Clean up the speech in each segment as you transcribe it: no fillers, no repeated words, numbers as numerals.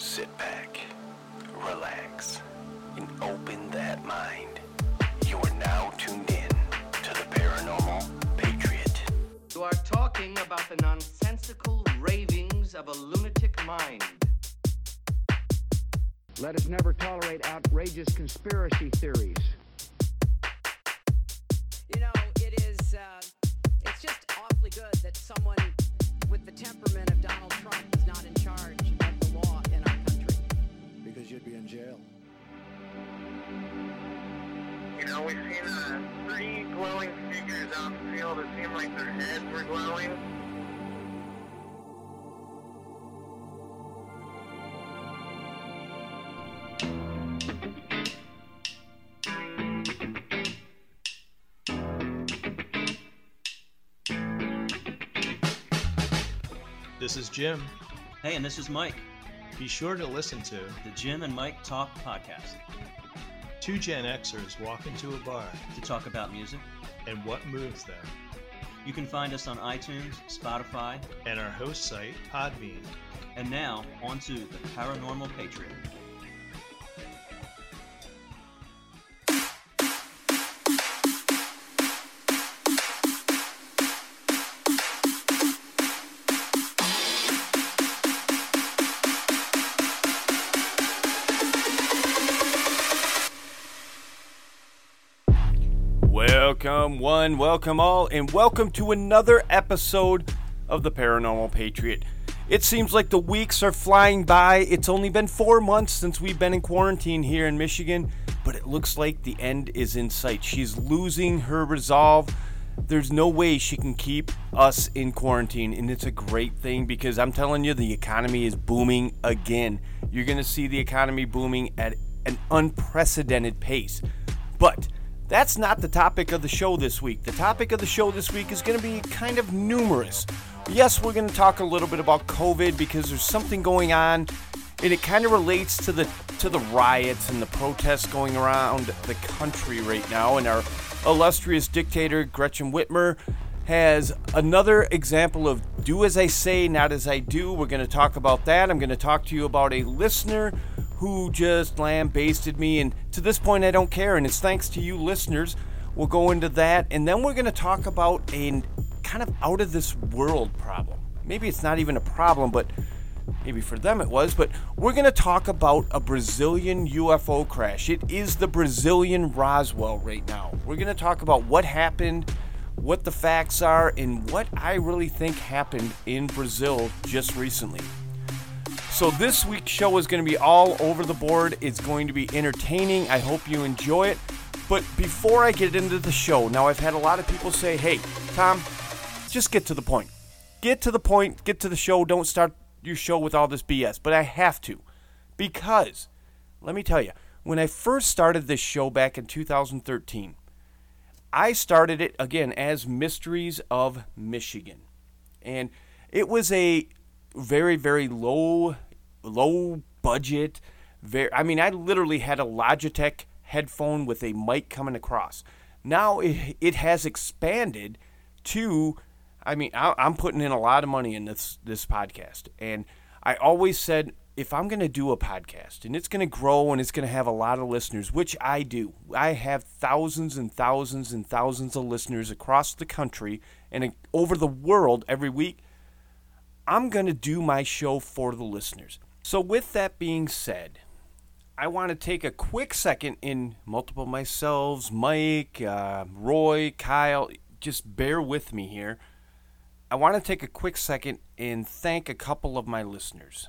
Sit back, relax, and open that mind. You are now tuned in to the Paranormal Patriot. You are talking about the nonsensical ravings of a lunatic mind. Let us never tolerate outrageous conspiracy theories. You know, it's just awfully good that someone with the temperament of Donald Trump is not in charge of the law in our country. Because you'd be in jail. You know, we've seen three glowing figures out in the field. It seemed like their heads were glowing. This is Jim. Hey, and this is Mike. Be sure to listen to The Jim and Mike Talk Podcast. Two Gen Xers walk into a bar To talk about music. and what moves them, You can find us on iTunes, Spotify, and our host site, Podbean. and now onto the Paranormal Patriot. Welcome one, welcome all, and welcome to another episode of the Paranormal Patriot. It seems like the weeks are flying by. It's only been 4 months since we've been in quarantine here in Michigan, but it looks like the end is in sight. She's losing her resolve. There's no way she can keep us in quarantine, and it's a great thing because I'm telling you, the economy is booming again. You're going to see the economy booming at an unprecedented pace. But that's not the topic of the show this week. The topic of the show this week is going to be kind of numerous. Yes, we're going to talk a little bit about COVID because there's something going on, and it kind of relates to the riots and the protests going around the country right now. And our illustrious dictator, Gretchen Whitmer, has another example of do as I say, not as I do. We're going to talk about that. I'm going to talk to you about a listener who just lambasted me, and to this point I don't care, and it's thanks to you listeners. We'll go into that, and then we're going to talk about a kind of out of this world problem. Maybe it's not even a problem, but maybe for them it was, but we're going to talk about a Brazilian UFO crash. It is the Brazilian Roswell right now. We're going to talk about what happened, what the facts are, and what I really think happened in Brazil just recently. So this week's show is going to be all over the board. It's going to be entertaining. I hope you enjoy it. But before I get into the show, now I've had a lot of people say, hey, Tom, just get to the point. Get to the point, get to the show. Don't start your show with all this BS. But I have to. Because, let me tell you, when I first started this show back in 2013, I started it, again, as Mysteries of Michigan. And it was a very, very low budget. I literally had a Logitech headphone with a mic coming across. Now it has expanded to, I'm putting in a lot of money in this podcast. And I always said, if I'm going to do a podcast and it's going to grow and it's going to have a lot of listeners, which I do. I have thousands and thousands and thousands of listeners across the country and over the world every week. I'm going to do my show for the listeners. So with that being said, I want to take a quick second in multiple myself, Mike, Roy, Kyle, just bear with me here. I want to take a quick second and thank a couple of my listeners.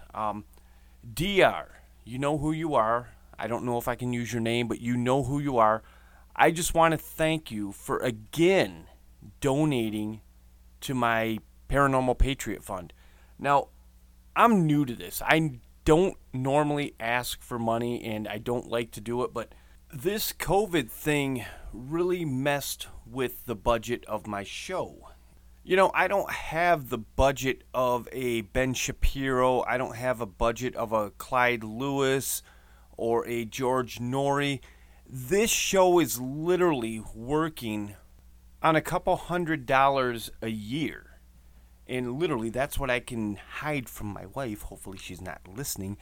DR, you know who you are. I don't know if I can use your name, but you know who you are. I just want to thank you for, again, donating to my Paranormal Patriot Fund. Now, I'm new to this. I don't normally ask for money, and I don't like to do it, but this COVID thing really messed with the budget of my show. You know, I don't have the budget of a Ben Shapiro. I don't have a budget of a Clyde Lewis or a George Norrie. This show is literally working on a couple $100 a year. And literally, that's what I can hide from my wife. Hopefully she's not listening.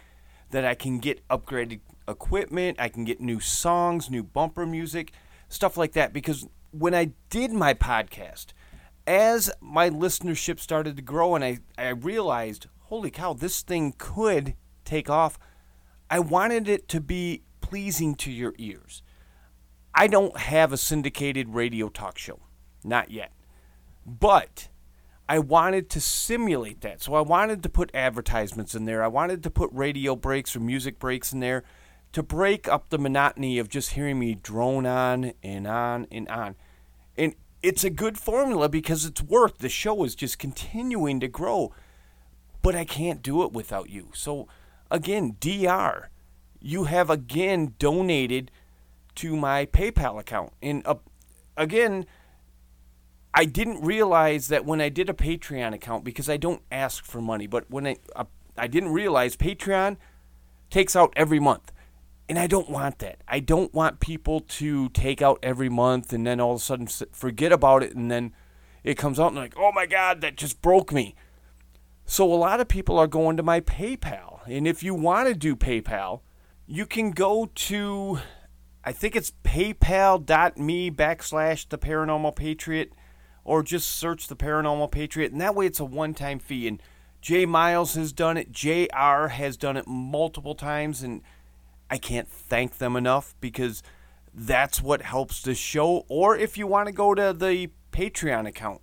that I can get upgraded equipment, I can get new songs, new bumper music, stuff like that. Because when I did my podcast, as my listenership started to grow and I realized, holy cow, this thing could take off, I wanted it to be pleasing to your ears. I don't have a syndicated radio talk show. Not yet. But I wanted to simulate that. So I wanted to put advertisements in there. I wanted to put radio breaks or music breaks in there to break up the monotony of just hearing me drone on and on and on. And it's a good formula because it's worked. The show is just continuing to grow. But I can't do it without you. So again, DR, you have again donated to my PayPal account. And again, I didn't realize that when I did a Patreon account, because I don't ask for money, but when I didn't realize Patreon takes out every month. And I don't want that. I don't want people to take out every month and then all of a sudden forget about it, and then it comes out and like, oh my God, that just broke me. So a lot of people are going to my PayPal. And if you want to do PayPal, you can go to, I think it's paypal.me/The Paranormal Patriot, or just search The Paranormal Patriot. And that way it's a one-time fee. And Jay Miles has done it. JR has done it multiple times. And I can't thank them enough because that's what helps the show. Or if you want to go to the Patreon account,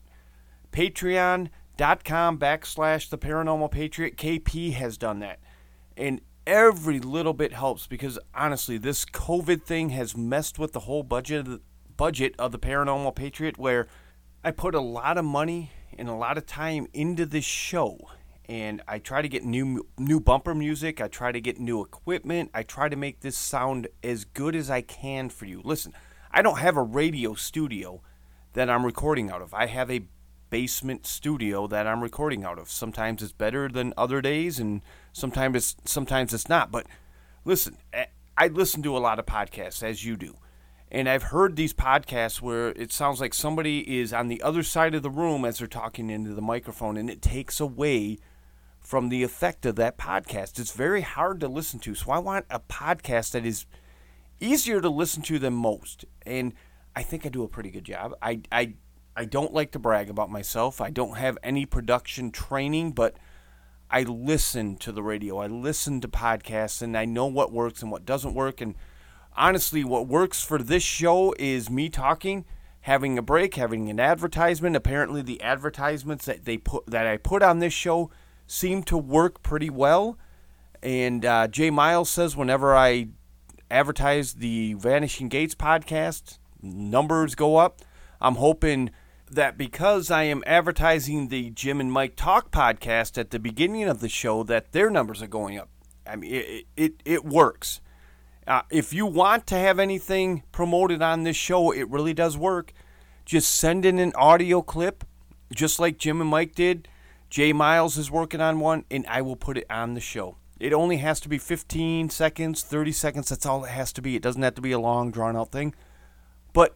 patreon.com/The Paranormal Patriot. KP has done that. And every little bit helps because, honestly, this COVID thing has messed with the whole budget of the Paranormal Patriot, where I put a lot of money and a lot of time into this show. And I try to get new bumper music. I try to get new equipment. I try to make this sound as good as I can for you. Listen, I don't have a radio studio that I'm recording out of. I have a basement studio that I'm recording out of. Sometimes it's better than other days, and sometimes it's not. But listen, I listen to a lot of podcasts, as you do. And I've heard these podcasts where it sounds like somebody is on the other side of the room as they're talking into the microphone, and it takes away from the effect of that podcast. It's very hard to listen to. So I want a podcast that is easier to listen to than most. And I think I do a pretty good job. I don't like to brag about myself. I don't have any production training, but I listen to the radio. I listen to podcasts, and I know what works and what doesn't work. And honestly, what works for this show is me talking, having a break, having an advertisement. Apparently, the advertisements that I put on this show seem to work pretty well. And Jay Miles says whenever I advertise the Vanishing Gates podcast, numbers go up. I'm hoping that because I am advertising the Jim and Mike Talk podcast at the beginning of the show, that their numbers are going up. I mean, it works. If you want to have anything promoted on this show, it really does work. Just send in an audio clip, just like Jim and Mike did. Jay Miles is working on one, and I will put it on the show. It only has to be 15 seconds, 30 seconds. That's all it has to be. It doesn't have to be a long, drawn-out thing. But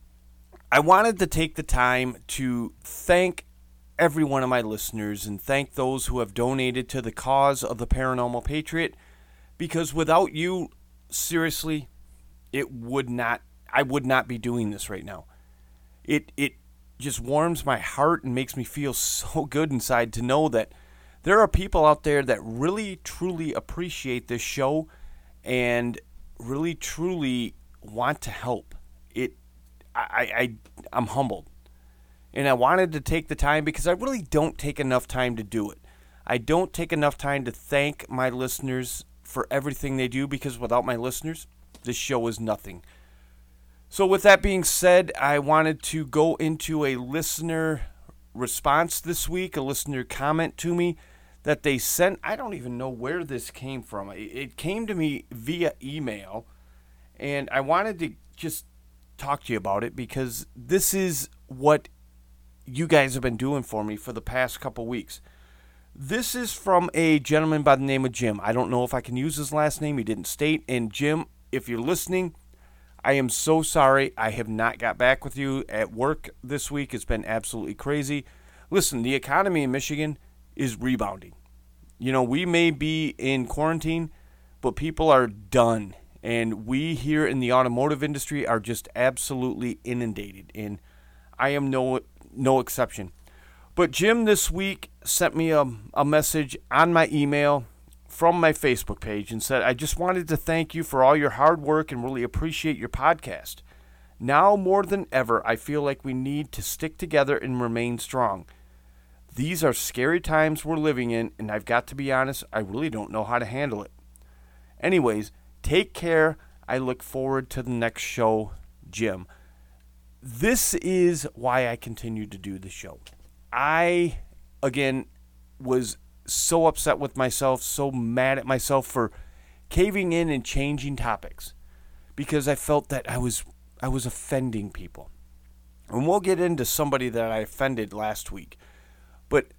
I wanted to take the time to thank every one of my listeners and thank those who have donated to the cause of the Paranormal Patriot, because without you, seriously, I would not be doing this right now. It just warms my heart and makes me feel so good inside to know that there are people out there that really, truly appreciate this show and really, truly want to help. I'm humbled. And I wanted to take the time because I really don't take enough time to do it. I don't take enough time to thank my listeners for everything they do, because without my listeners, this show is nothing. So with that being said, I wanted to go into a listener response this week, a listener comment to me that they sent. I don't even know where this came from. It came to me via email, and I wanted to just talk to you about it because this is what you guys have been doing for me for the past couple weeks. This is from a gentleman by the name of Jim. I don't know if I can use his last name. He didn't state. And Jim, if you're listening, I am so sorry I have not got back with you at work this week. It's been absolutely crazy. Listen, the economy in Michigan is rebounding. You know, we may be in quarantine, but people are done. And we here in the automotive industry are just absolutely inundated. And I am no exception. But Jim this week sent me a message on my email from my Facebook page and said, I just wanted to thank you for all your hard work and really appreciate your podcast. Now more than ever, I feel like we need to stick together and remain strong. These are scary times we're living in, and I've got to be honest, I really don't know how to handle it. Anyways, take care. I look forward to the next show, Jim. This is why I continue to do the show. I, again, was so upset with myself, so mad at myself for caving in and changing topics because I felt that I was offending people. And we'll get into somebody that I offended last week. But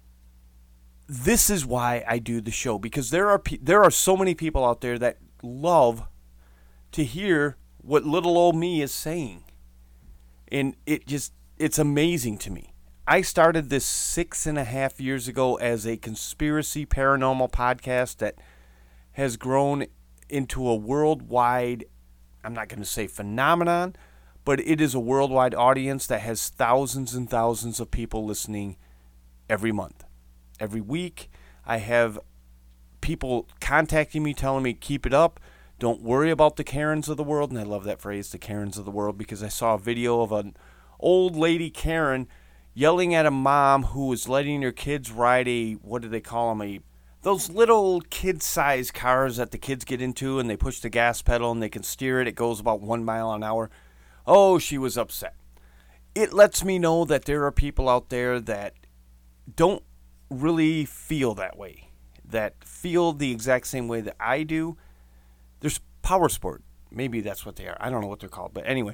this is why I do the show, because there are so many people out there that love to hear what little old me is saying. And it's amazing to me. I started this 6.5 years ago as a conspiracy paranormal podcast that has grown into a worldwide, I'm not going to say phenomenon, but it is a worldwide audience that has thousands and thousands of people listening every month. Every week, I have people contacting me, telling me, keep it up. Don't worry about the Karens of the world. And I love that phrase, the Karens of the world, because I saw a video of an old lady Karen yelling at a mom who was letting her kids ride what do they call them, those little kid-sized cars that the kids get into and they push the gas pedal and they can steer it. It goes about 1 mile an hour. Oh, she was upset. It lets me know that there are people out there that don't really feel that way, that feel the exact same way that I do. There's Power Sport. Maybe that's what they are. I don't know what they're called. But anyway,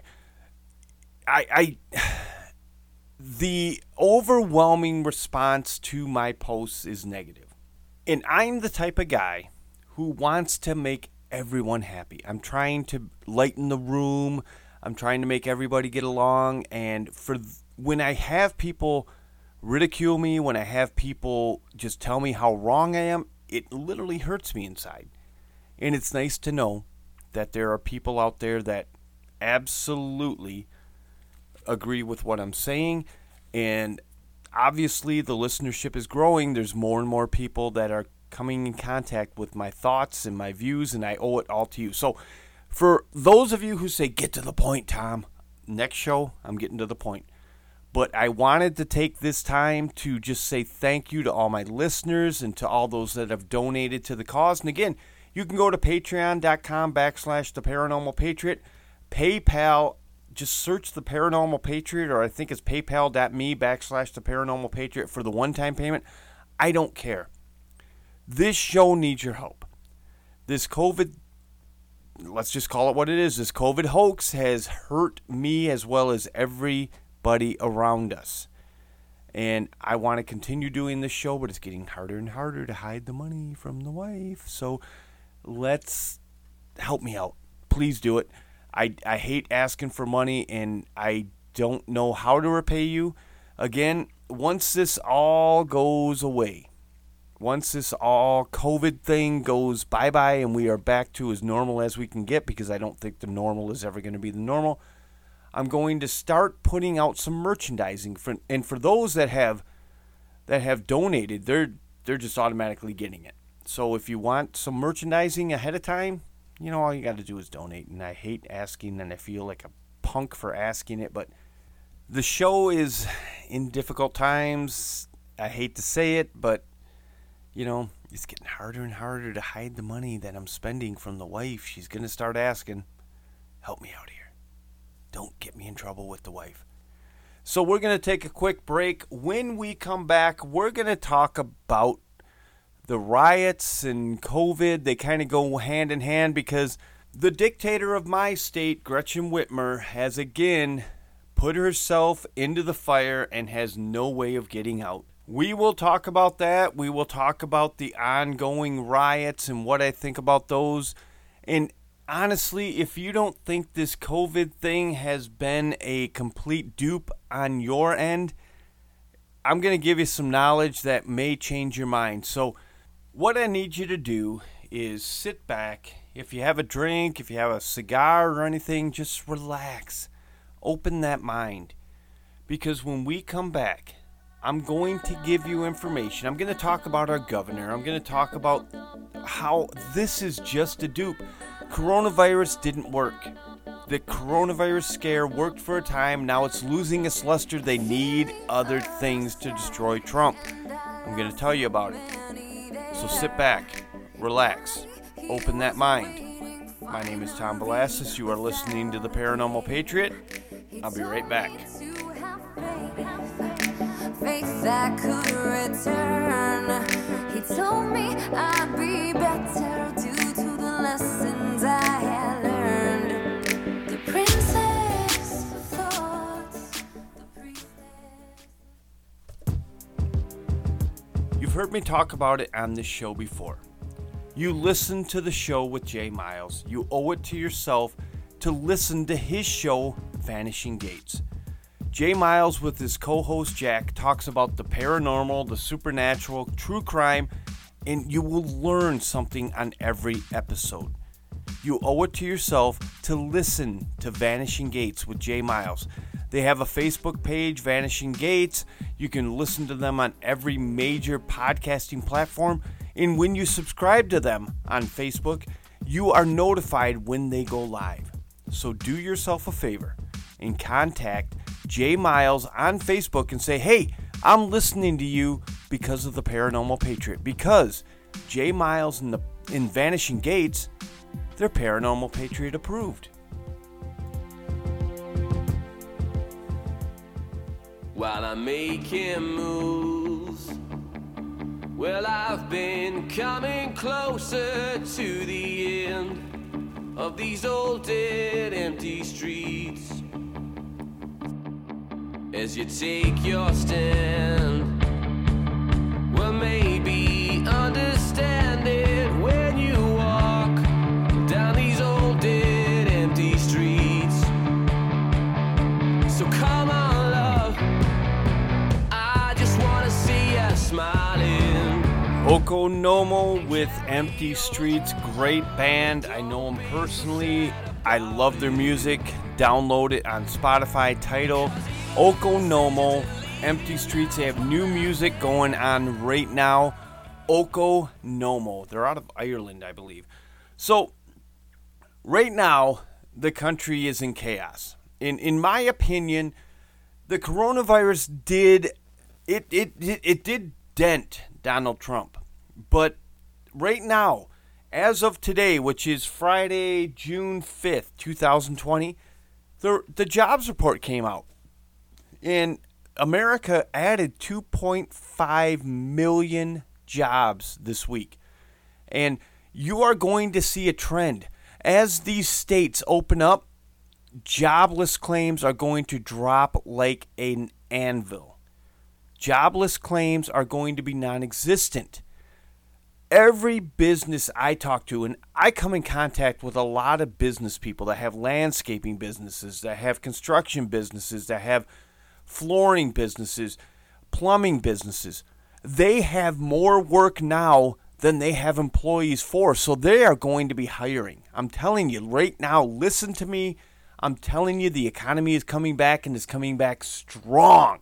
the overwhelming response to my posts is negative. And I'm the type of guy who wants to make everyone happy. I'm trying to lighten the room. I'm trying to make everybody get along. And when I have people ridicule me, when I have people just tell me how wrong I am, it literally hurts me inside. And it's nice to know that there are people out there that absolutely agree with what I'm saying. And obviously the listenership is growing. There's more and more people that are coming in contact with my thoughts and my views, and I owe it all to you. So for those of you who say, get to the point, Tom, next show, I'm getting to the point. But I wanted to take this time to just say thank you to all my listeners and to all those that have donated to the cause. And again, you can go to patreon.com/The Paranormal Patriot. PayPal, just search The Paranormal Patriot, or I think it's paypal.me/The Paranormal Patriot for the one-time payment. I don't care. This show needs your help. This COVID, let's just call it what it is, this COVID hoax has hurt me as well as everybody around us. And I want to continue doing this show, but it's getting harder and harder to hide the money from the wife. So let's help me out. Please do it. I hate asking for money, and I don't know how to repay you. Again, once this all goes away, once this all COVID thing goes bye-bye and we are back to as normal as we can get, because I don't think the normal is ever going to be the normal, I'm going to start putting out some merchandising. And for those that have donated, they're just automatically getting it. So if you want some merchandising ahead of time, you know, all you got to do is donate. And I hate asking, and I feel like a punk for asking it, but the show is in difficult times. I hate to say it, but, you know, it's getting harder and harder to hide the money that I'm spending from the wife. She's going to start asking, help me out here. Don't get me in trouble with the wife. So we're going to take a quick break. When we come back, we're going to talk about the riots and COVID. They kind of go hand in hand, because the dictator of my state, Gretchen Whitmer, has again put herself into the fire and has no way of getting out. We will talk about that. We will talk about the ongoing riots and what I think about those. And honestly, if you don't think this COVID thing has been a complete dupe on your end, I'm going to give you some knowledge that may change your mind. So what I need you to do is sit back. If you have a drink, if you have a cigar or anything, just relax. Open that mind. Because when we come back, I'm going to give you information. I'm going to talk about our governor. I'm going to talk about how this is just a dupe. Coronavirus didn't work. The coronavirus scare worked for a time. Now it's losing its luster. They need other things to destroy Trump. I'm going to tell you about it. So sit back, relax, open that mind. My name is Tom Velasquez. You are listening to The Paranormal Patriot. I'll be right back. Faith that could return. He told me I'd be better due to the lessons I had learned. The princess of thoughts, the priestess. You've heard me talk about it on this show before. You listen to the show with Jay Miles. You owe it to yourself to listen to his show, Vanishing Gates. Jay Miles with his co-host Jack talks about the paranormal, the supernatural, true crime, and you will learn something on every episode. You owe it to yourself to listen to Vanishing Gates with Jay Miles. They have a Facebook page, Vanishing Gates. You can listen to them on every major podcasting platform. And when you subscribe to them on Facebook, you are notified when they go live. So do yourself a favor and contact Jay Miles on Facebook and say, hey, I'm listening to you because of the Paranormal Patriot. Because Jay Miles in Vanishing Gates, they're Paranormal Patriot approved. While I'm making moves, well, I've been coming closer to the end of these old dead empty streets. As you take your stand, well, maybe understand it when you walk down these old dead empty streets. So come on, love, I just wanna see you smiling. Okonomo with Empty Streets, great band. I know them personally. I love their music. Download it on Spotify. Tidal Okonomo, Empty Streets. They have new music going on right now. Okonomo. They're out of Ireland, I believe. So, right now, the country is in chaos. In my opinion, the coronavirus did dent Donald Trump. But right now, as of today, which is Friday, June 5th, 2020, the jobs report came out. And America added 2.5 million jobs this week. And you are going to see a trend. As these states open up, jobless claims are going to drop like an anvil. Jobless claims are going to be non-existent. Every business I talk to, and I come in contact with a lot of business people that have landscaping businesses, that have construction businesses, that have flooring businesses, plumbing businesses. They have more work now than they have employees for, so they are going to be hiring. I'm telling you right now, listen to me. I'm telling you the economy is coming back and is coming back strong.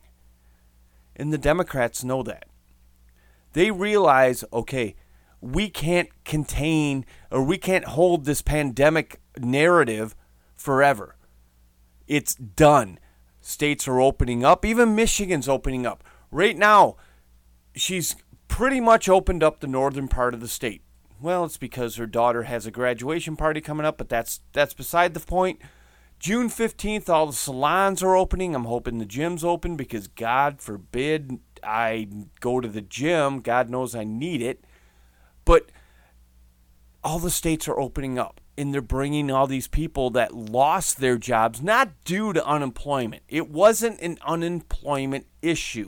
And the Democrats know that. They realize, okay, we can't contain or we can't hold this pandemic narrative forever. It's done. States are opening up. Even Michigan's opening up. Right now, she's pretty much opened up the northern part of the state. Well, it's because her daughter has a graduation party coming up, but that's beside the point. June 15th, all the salons are opening. I'm hoping the gym's open because God forbid I go to the gym. God knows I need it. But all the states are opening up, and they're bringing all these people that lost their jobs, not due to unemployment. It wasn't an unemployment issue.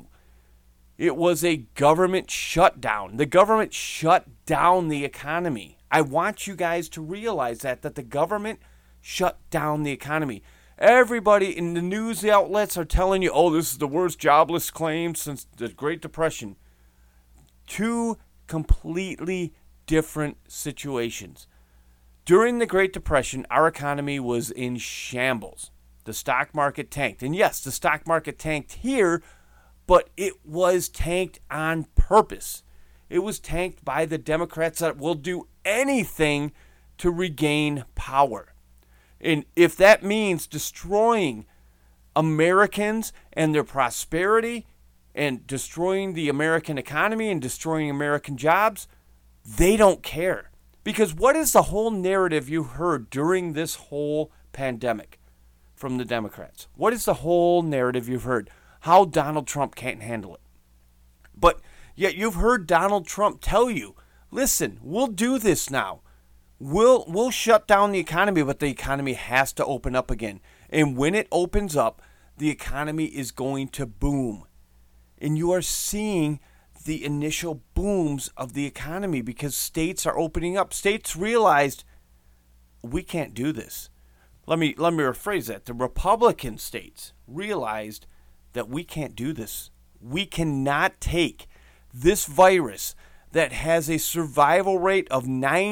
It was a government shutdown. The government shut down the economy. I want you guys to realize that the government shut down the economy. Everybody in the news outlets are telling you, oh, this is the worst jobless claim since the Great Depression. Two completely different situations. During the Great Depression, our economy was in shambles. The stock market tanked. And yes, the stock market tanked here, but it was tanked on purpose. It was tanked by the Democrats that will do anything to regain power. And if that means destroying Americans and their prosperity and destroying the American economy and destroying American jobs, they don't care. Because what is the whole narrative you heard during this whole pandemic from the Democrats? What is the whole narrative you've heard? How Donald Trump can't handle it. But yet you've heard Donald Trump tell you, listen, we'll do this now. We'll shut down the economy, but the economy has to open up again. And when it opens up, the economy is going to boom. And you are seeing the initial booms of the economy because states are opening up. States realized we can't do this. Let me rephrase that. The Republican states realized that we can't do this. We cannot take this virus that has a survival rate of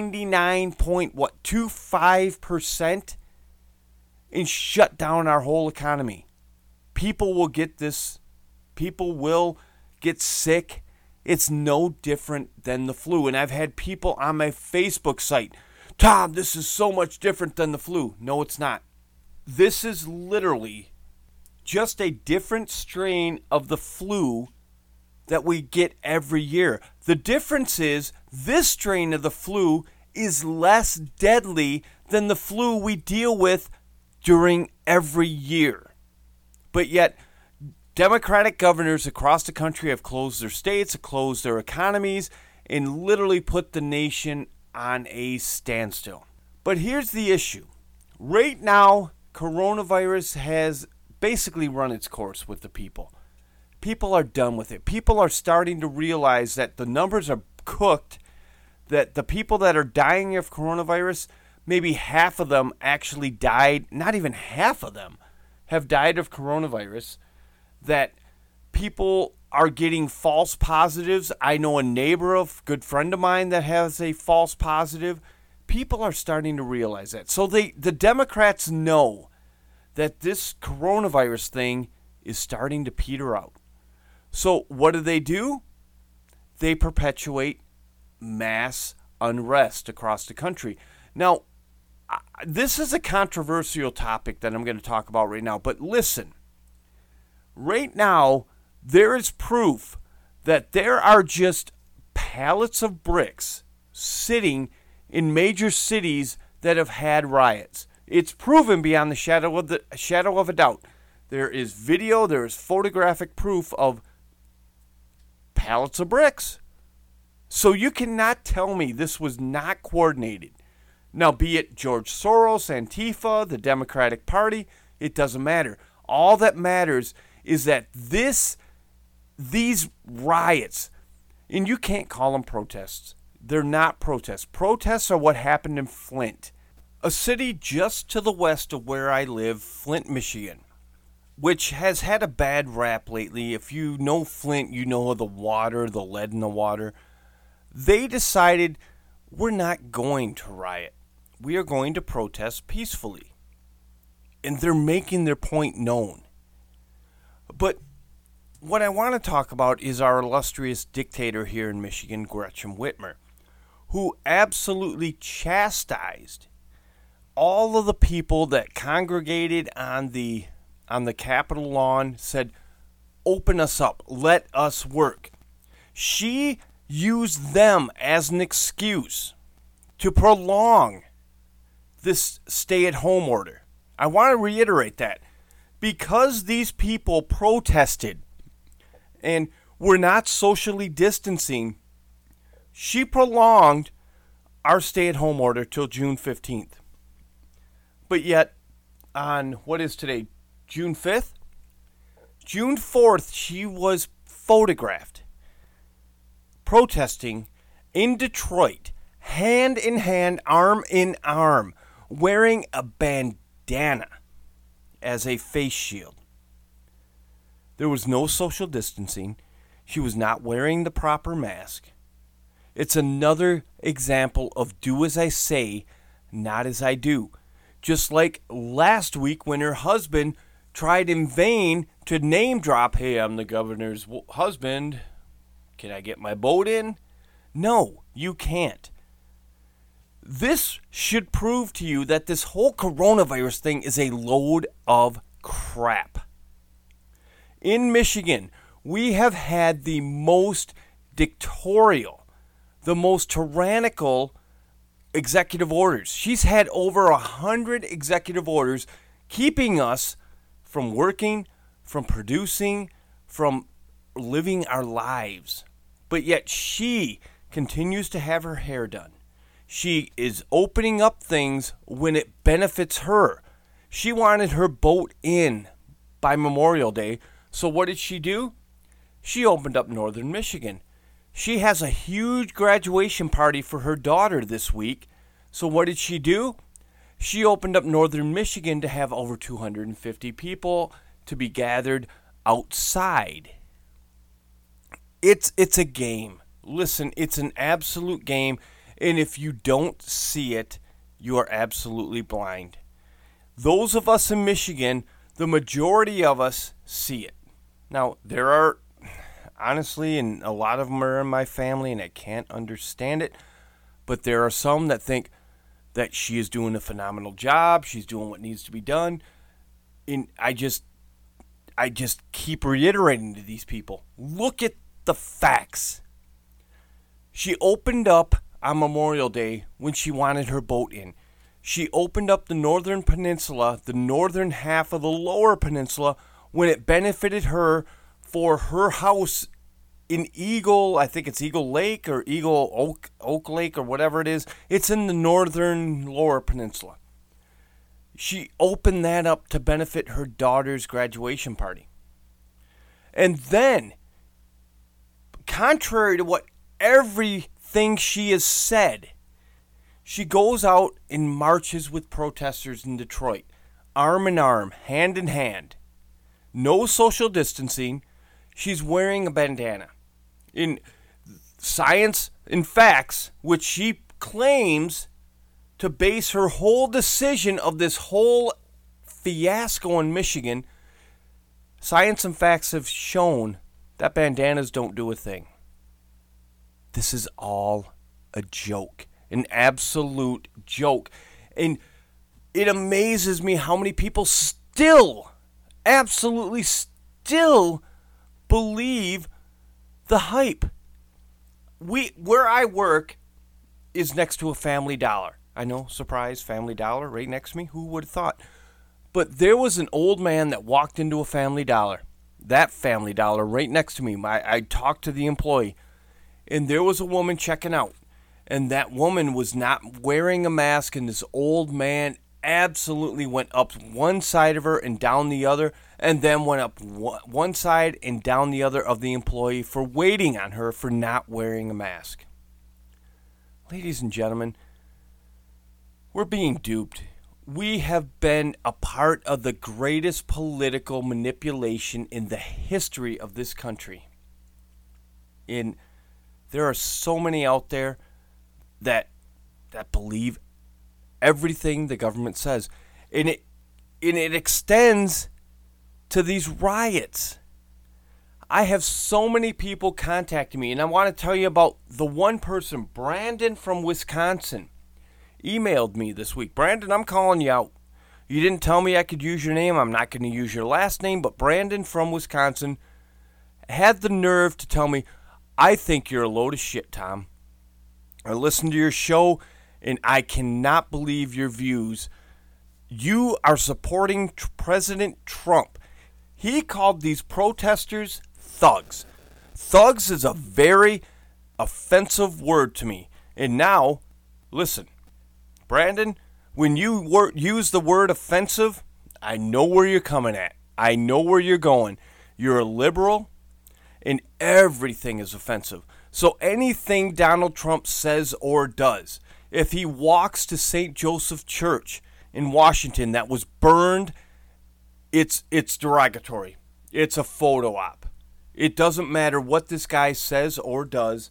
99.25% and shut down our whole economy. People will get this. People will get sick. It's no different than the flu. And I've had people on my Facebook site, Tom, this is so much different than the flu. No, it's not. This is literally just a different strain of the flu that we get every year. The difference is this strain of the flu is less deadly than the flu we deal with during every year. But yet, Democratic governors across the country have closed their states, have closed their economies, and literally put the nation on a standstill. But here's the issue. Right now, coronavirus has basically run its course with the people. People are done with it. People are starting to realize that the numbers are cooked, that the people that are dying of coronavirus, maybe half of them actually died, not even half of them have died of coronavirus, that people are getting false positives. I know a neighbor, a good friend of mine that has a false positive. People are starting to realize that. So the Democrats know that this coronavirus thing is starting to peter out. So what do? They perpetuate mass unrest across the country. Now, this is a controversial topic that I'm going to talk about right now, but listen. Right now, there is proof that there are just pallets of bricks sitting in major cities that have had riots. It's proven beyond the shadow of a doubt. There is video, there is photographic proof of pallets of bricks. So you cannot tell me this was not coordinated. Now, be it George Soros, Antifa, the Democratic Party, it doesn't matter. All that matters is that these riots, and you can't call them protests. They're not protests. Protests are what happened in Flint, a city just to the west of where I live, Flint, Michigan, which has had a bad rap lately. If you know Flint, you know the water, the lead in the water. They decided, we're not going to riot. We are going to protest peacefully. And they're making their point known. But what I want to talk about is our illustrious dictator here in Michigan, Gretchen Whitmer, who absolutely chastised all of the people that congregated on the Capitol lawn, said, open us up, let us work. She used them as an excuse to prolong this stay-at-home order. I want to reiterate that. Because these people protested and were not socially distancing, she prolonged our stay-at-home order till June 15th. But yet, on what is today, June 5th? June 4th, she was photographed protesting in Detroit, hand in hand, arm in arm, wearing a bandana as a face shield. There was no social distancing. She was not wearing the proper mask. It's another example of do as I say, not as I do. Just like last week when her husband tried in vain to name drop, hey, I'm the governor's husband. Can I get my boat in? No, you can't. This should prove to you that this whole coronavirus thing is a load of crap. In Michigan, we have had the most dictatorial, the most tyrannical executive orders. She's had over 100 executive orders keeping us from working, from producing, from living our lives. But yet she continues to have her hair done. She is opening up things when it benefits her. She wanted her boat in by Memorial Day. So what did she do? She opened up Northern Michigan. She has a huge graduation party for her daughter this week. So what did she do? She opened up Northern Michigan to have over 250 people to be gathered outside. It's a game. Listen, it's an absolute game. And if you don't see it, you are absolutely blind. Those of us in Michigan, the majority of us see it. Now, there are, honestly, and a lot of them are in my family, and I can't understand it, but there are some that think that she is doing a phenomenal job, she's doing what needs to be done, and I just keep reiterating to these people, look at the facts. She opened up on Memorial Day when she wanted her boat in. She opened up the northern peninsula, the northern half of the lower peninsula, when it benefited her for her house in Eagle, I think it's Eagle Lake or Eagle Oak Lake or whatever it is. It's in the northern lower peninsula. She opened that up to benefit her daughter's graduation party. And then, contrary to what everything she has said, she goes out and marches with protesters in Detroit, arm in arm, hand in hand. No social distancing. She's wearing a bandana. In Science and Facts, which she claims to base her whole decision of this whole fiasco in Michigan, Science and Facts have shown that bandanas don't do a thing. This is all a joke. An absolute joke. And it amazes me how many people still, absolutely still, believe the hype. Where I work is next to a Family Dollar. I know, surprise, Family Dollar right next to me. Who would have thought? But there was an old man that walked into a Family Dollar. That Family Dollar right next to me. I talked to the employee. And there was a woman checking out. And that woman was not wearing a mask. And this old man absolutely went up one side of her and down the other. And then went up one side and down the other of the employee for waiting on her for not wearing a mask. Ladies and gentlemen, we're being duped. We have been a part of the greatest political manipulation in the history of this country. There are so many out there that believe everything the government says. And it extends to these riots. I have so many people contacting me, and I want to tell you about the one person, Brandon from Wisconsin, emailed me this week. Brandon, I'm calling you out. You didn't tell me I could use your name. I'm not going to use your last name, but Brandon from Wisconsin had the nerve to tell me, I think you're a load of shit, Tom. I listened to your show, and I cannot believe your views. You are supporting President Trump. He called these protesters thugs. Thugs is a very offensive word to me. And now, listen, Brandon, when you use the word offensive, I know where you're coming at. I know where you're going. You're a liberal, and everything is offensive. So anything Donald Trump says or does, if he walks to St. Joseph Church in Washington that was burned, it's derogatory. It's a photo op. It doesn't matter what this guy says or does.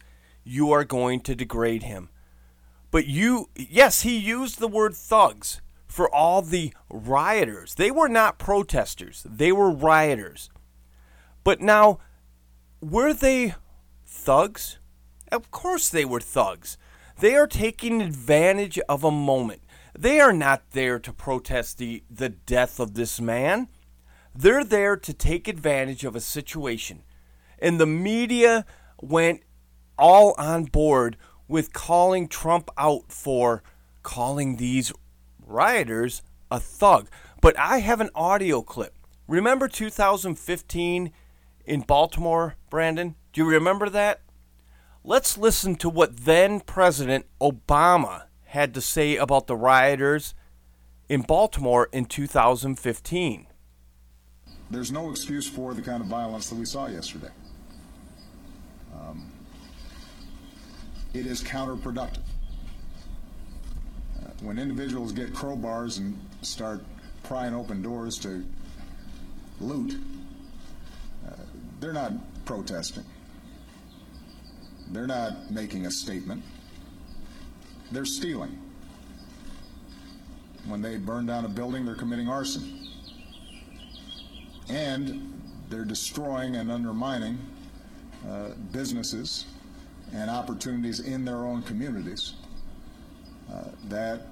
you are going to degrade him. But yes, he used the word thugs for all the rioters. They were not protesters. They were rioters. But now, were they thugs? Of course they were thugs. They are taking advantage of a moment. They are not there to protest the death of this man. They're there to take advantage of a situation. And the media went all on board with calling Trump out for calling these rioters a thug. But I have an audio clip. Remember 2015 in Baltimore, Brandon? Do you remember that? Let's listen to what then President Obama had to say about the rioters in Baltimore in 2015. There's no excuse for the kind of violence that we saw yesterday. It is counterproductive. When individuals get crowbars and start prying open doors to loot, they're not protesting. They're not making a statement. They're stealing. When they burn down a building, they're committing arson. And they're destroying and undermining businesses and opportunities in their own communities that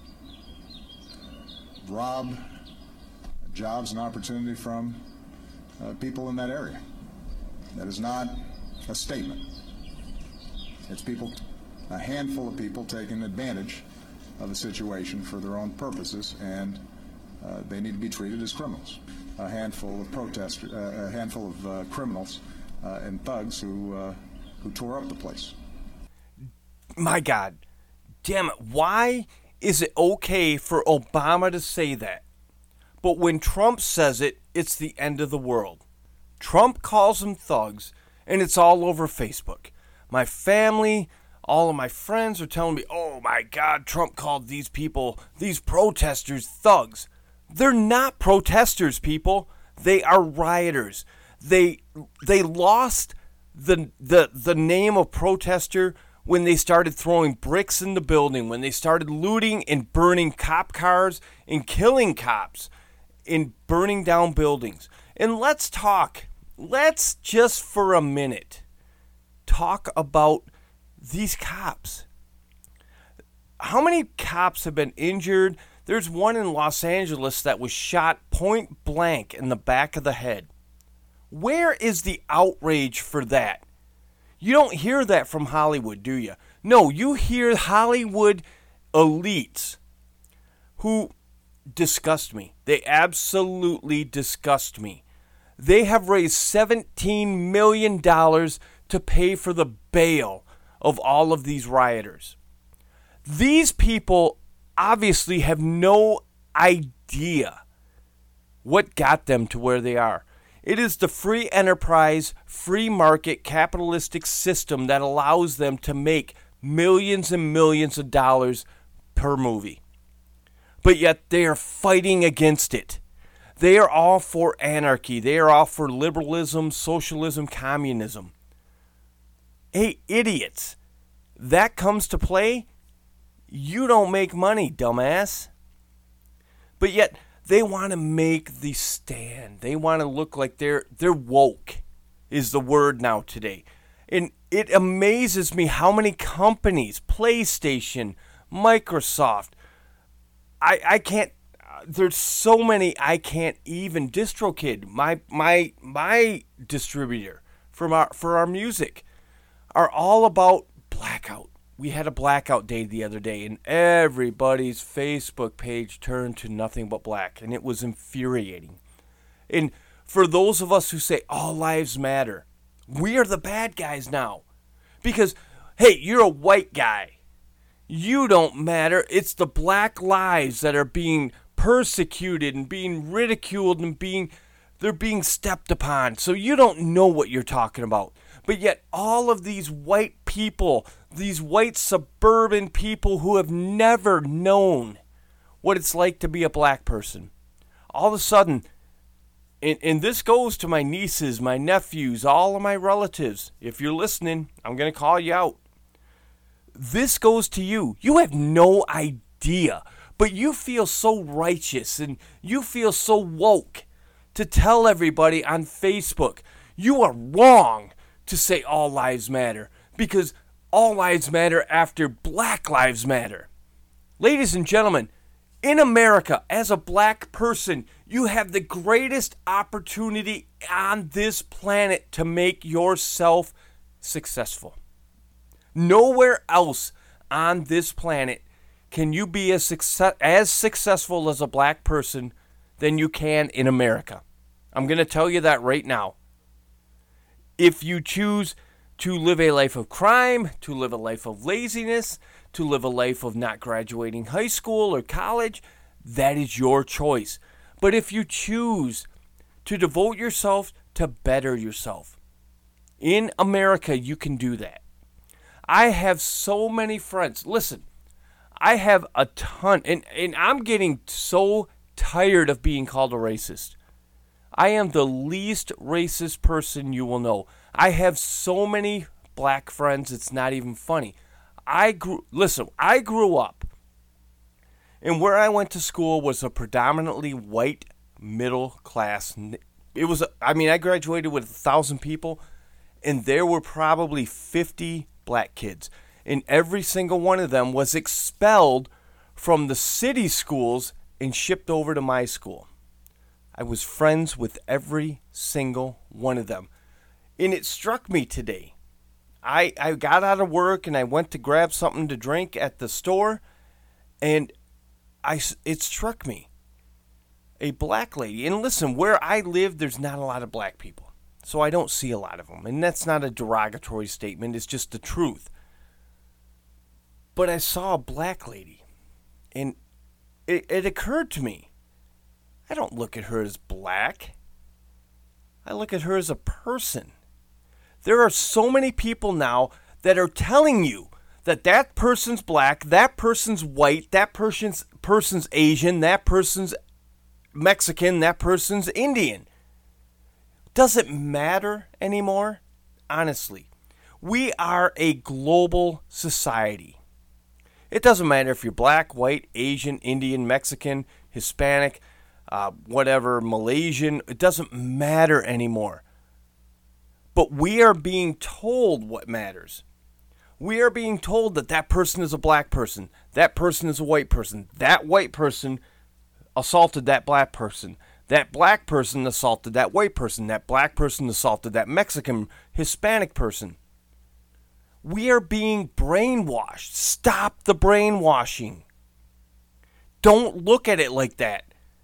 rob jobs and opportunity from people in that area. That is not a statement. It's people, a handful of people taking advantage of a situation for their own purposes, and they need to be treated as criminals. A handful of protesters, a handful of criminals and thugs who tore up the place. My God, damn it! Why is it okay for Obama to say that, but when Trump says it, it's the end of the world? Trump calls them thugs, and it's all over Facebook. My family, all of my friends are telling me, oh my God, Trump called these people, these protesters, thugs. They're not protesters, people. They are rioters. They lost the name of protester when they started throwing bricks in the building, when they started looting and burning cop cars and killing cops and burning down buildings. And let's just for a minute talk about these cops. How many cops have been injured? There's one in Los Angeles that was shot point blank in the back of the head. Where is the outrage for that? You don't hear that from Hollywood, do you? No, you hear Hollywood elites who disgust me. They absolutely disgust me. They have raised $17 million to pay for the bail of all of these rioters. These people obviously have no idea what got them to where they are. It is the free enterprise, free market, capitalistic system that allows them to make millions and millions of dollars per movie. But yet they are fighting against it. They are all for anarchy. They are all for liberalism, socialism, communism. Hey, idiots. That comes to play, you don't make money, dumbass. But yet they want to make the stand. They want to look like they're woke, is the word now today. And it amazes me how many companies, PlayStation, Microsoft, I can't, there's so many I can't even, DistroKid, my distributor for our music, are all about blackout. We had a blackout day the other day, and everybody's Facebook page turned to nothing but black, and it was infuriating. And for those of us who say all lives matter, we are the bad guys now. Because, hey, you're a white guy. You don't matter. It's the black lives that are being persecuted and being ridiculed and they're being stepped upon. So you don't know what you're talking about. But yet all of these white people, these white suburban people who have never known what it's like to be a black person, all of a sudden And this goes to my nieces, my nephews, all of my relatives. If you're listening, I'm going to call you out. This goes to you. You have no idea, but you feel so righteous and you feel so woke to tell everybody on Facebook, you are wrong to say all lives matter, because all lives matter after Black Lives Matter. Ladies and gentlemen, in America, as a black person, you have the greatest opportunity on this planet to make yourself successful. Nowhere else on this planet can you be as successful as a black person than you can in America. I'm going to tell you that right now. If you choose to live a life of crime, to live a life of laziness, to live a life of not graduating high school or college, that is your choice. But if you choose to devote yourself to better yourself, in America, you can do that. I have so many friends. Listen, I have a ton, and I'm getting so tired of being called a racist. I am the least racist person you will know. I have so many black friends, it's not even funny. I grew up, and where I went to school was a predominantly white middle class. I graduated with 1,000 people, and there were probably 50 black kids. And every single one of them was expelled from the city schools and shipped over to my school. I was friends with every single one of them. And it struck me today. I got out of work and I went to grab something to drink at the store, and it struck me. A black lady. And listen, where I live, there's not a lot of black people. So I don't see a lot of them. And that's not a derogatory statement. It's just the truth. But I saw a black lady. And it occurred to me. I don't look at her as black. I look at her as a person. There are so many people now that are telling you that person's black, that person's white, that person's Asian, that person's Mexican, that person's Indian. Does it matter anymore? Honestly, we are a global society. It doesn't matter if you're black, white, Asian, Indian, Mexican, Hispanic, Malaysian. It doesn't matter anymore. But we are being told what matters. We are being told that person is a black person, that person is a white person, that white person assaulted that black person, that black person assaulted that white person, that black person assaulted that Mexican, Hispanic person. We are being brainwashed. Stop the brainwashing. Don't look at it like that.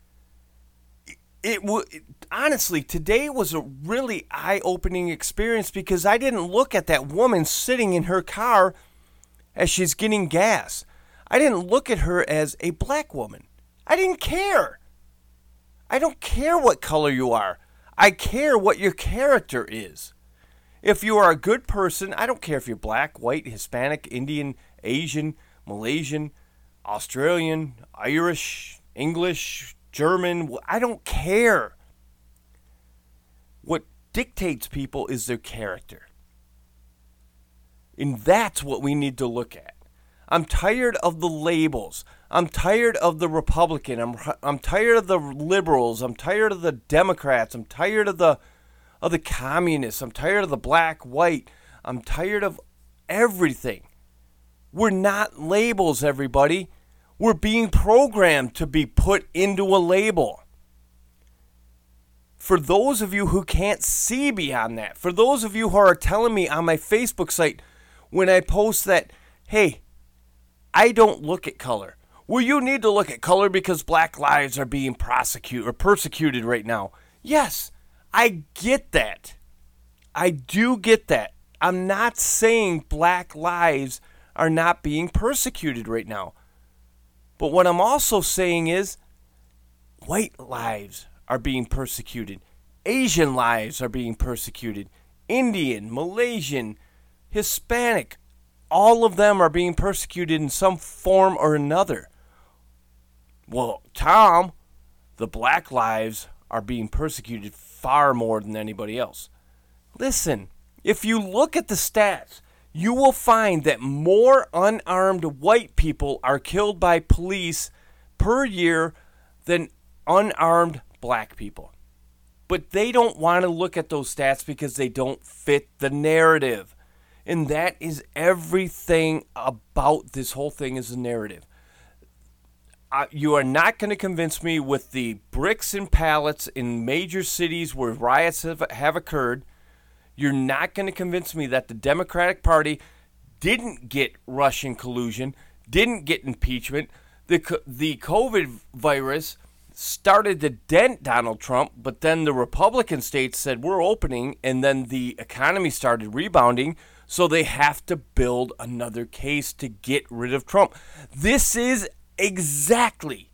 Honestly, today was a really eye-opening experience because I didn't look at that woman sitting in her car as she's getting gas. I didn't look at her as a black woman. I didn't care. I don't care what color you are. I care what your character is. If you are a good person, I don't care if you're black, white, Hispanic, Indian, Asian, Malaysian, Australian, Irish, English, German, I don't care. What dictates people is their character. And that's what we need to look at. I'm tired of the labels. I'm tired of the Republican. I'm tired of the liberals. I'm tired of the Democrats. I'm tired of the communists. I'm tired of the black, white. I'm tired of everything. We're not labels, everybody. We're being programmed to be put into a label. For those of you who can't see beyond that, for those of you who are telling me on my Facebook site when I post that, hey, I don't look at color. Well, you need to look at color because black lives are being prosecuted or persecuted right now. Yes, I get that. I do get that. I'm not saying black lives are not being persecuted right now. But what I'm also saying is white lives are being persecuted. Asian lives are being persecuted. Indian, Malaysian, Hispanic, all of them are being persecuted in some form or another. Well, Tom, the black lives are being persecuted far more than anybody else. Listen, if you look at the stats, you will find that more unarmed white people are killed by police per year than unarmed black people. But they don't want to look at those stats because they don't fit the narrative. And that is everything about this whole thing is a narrative. You are not going to convince me with the bricks and pallets in major cities where riots have occurred. You're not going to convince me that the Democratic Party didn't get Russian collusion, didn't get impeachment. The COVID virus started to dent Donald Trump, but then the Republican states said we're opening, and then the economy started rebounding, so they have to build another case to get rid of Trump. This is exactly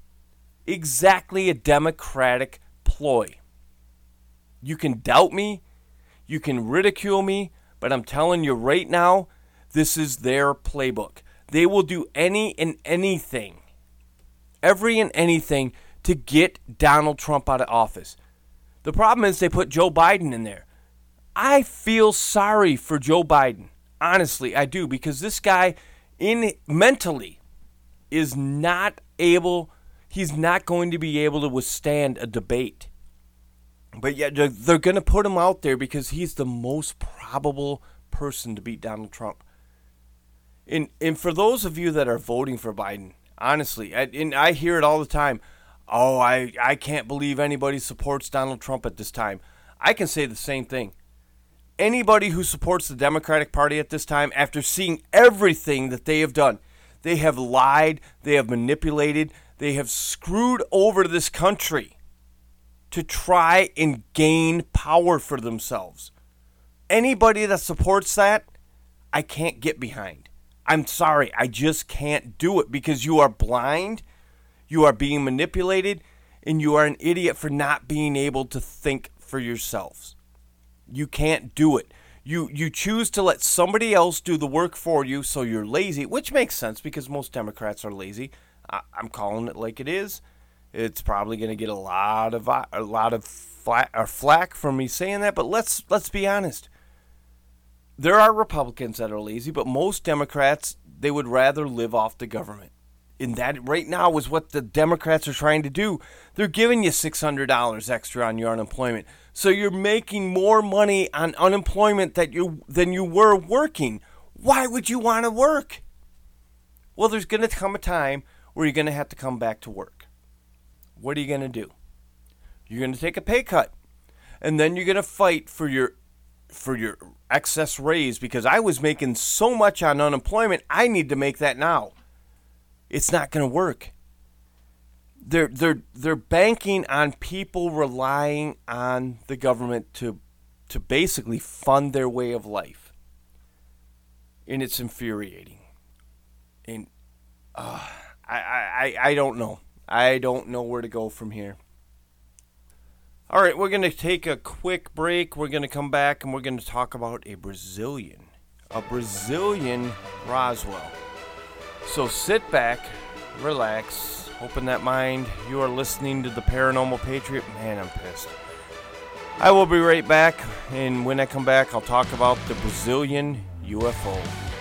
a Democratic ploy. You can doubt me, you can ridicule me, but I'm telling you right now, this is their playbook. They will do any and anything, every and anything, to get Donald Trump out of office. The problem is they put Joe Biden in there. I feel sorry for Joe Biden. Honestly, I do, because this guy mentally is not able, he's not going to be able to withstand a debate. But yet they're going to put him out there because he's the most probable person to beat Donald Trump. And for those of you that are voting for Biden, honestly, and I hear it all the time, oh, I can't believe anybody supports Donald Trump at this time. I can say the same thing. Anybody who supports the Democratic Party at this time, after seeing everything that they have done, they have lied, they have manipulated, they have screwed over this country to try and gain power for themselves. Anybody that supports that, I can't get behind. I'm sorry, I just can't do it because you are blind, you are being manipulated, and you are an idiot for not being able to think for yourselves. You can't do it. You choose to let somebody else do the work for you, so you're lazy, which makes sense because most Democrats are lazy. I'm calling it like it is. It's probably going to get a lot of flack from me saying that, but let's be honest. There are Republicans that are lazy, but most Democrats, they would rather live off the government. And that right now is what the Democrats are trying to do. They're giving you $600 extra on your unemployment. So you're making more money on unemployment than you were working. Why would you want to work? Well, there's going to come a time where you're going to have to come back to work. What are you going to do? You're going to take a pay cut. And then you're going to fight for your excess raise because I was making so much on unemployment, I need to make that now. It's not going to work. They're banking on people relying on the government to basically fund their way of life. And it's infuriating. And I don't know. I don't know where to go from here. All right, we're going to take a quick break. We're going to come back and we're going to talk about a Brazilian Roswell. So sit back, relax, open that mind. You are listening to the Paranormal Patriot. Man, I'm pissed. I will be right back, and when I come back, I'll talk about the Brazilian UFO.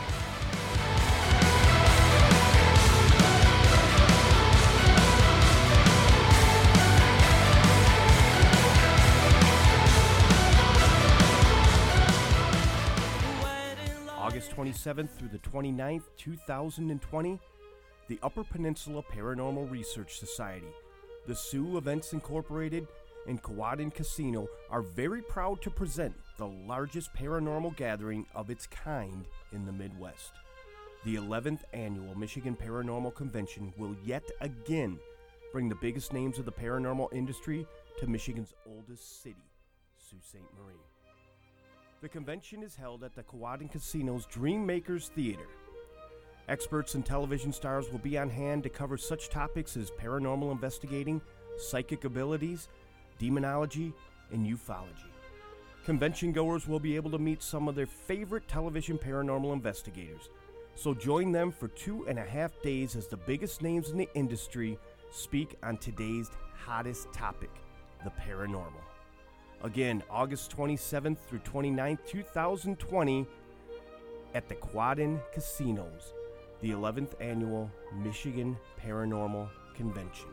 August 27th through the 29th, 2020, the Upper Peninsula Paranormal Research Society, the Sioux Events Incorporated, and Kewadin Casino are very proud to present the largest paranormal gathering of its kind in the Midwest. The 11th Annual Michigan Paranormal Convention will yet again bring the biggest names of the paranormal industry to Michigan's oldest city, Sault Ste. Marie. The convention is held at the Kewadin Casino's Dreammakers Theater. Experts and television stars will be on hand to cover such topics as paranormal investigating, psychic abilities, demonology, and ufology. Convention goers will be able to meet some of their favorite television paranormal investigators. So join them for 2.5 days as the biggest names in the industry speak on today's hottest topic, the paranormal. Again, August 27th through 29th, 2020 at the Quadden Casinos, the 11th Annual Michigan Paranormal Convention.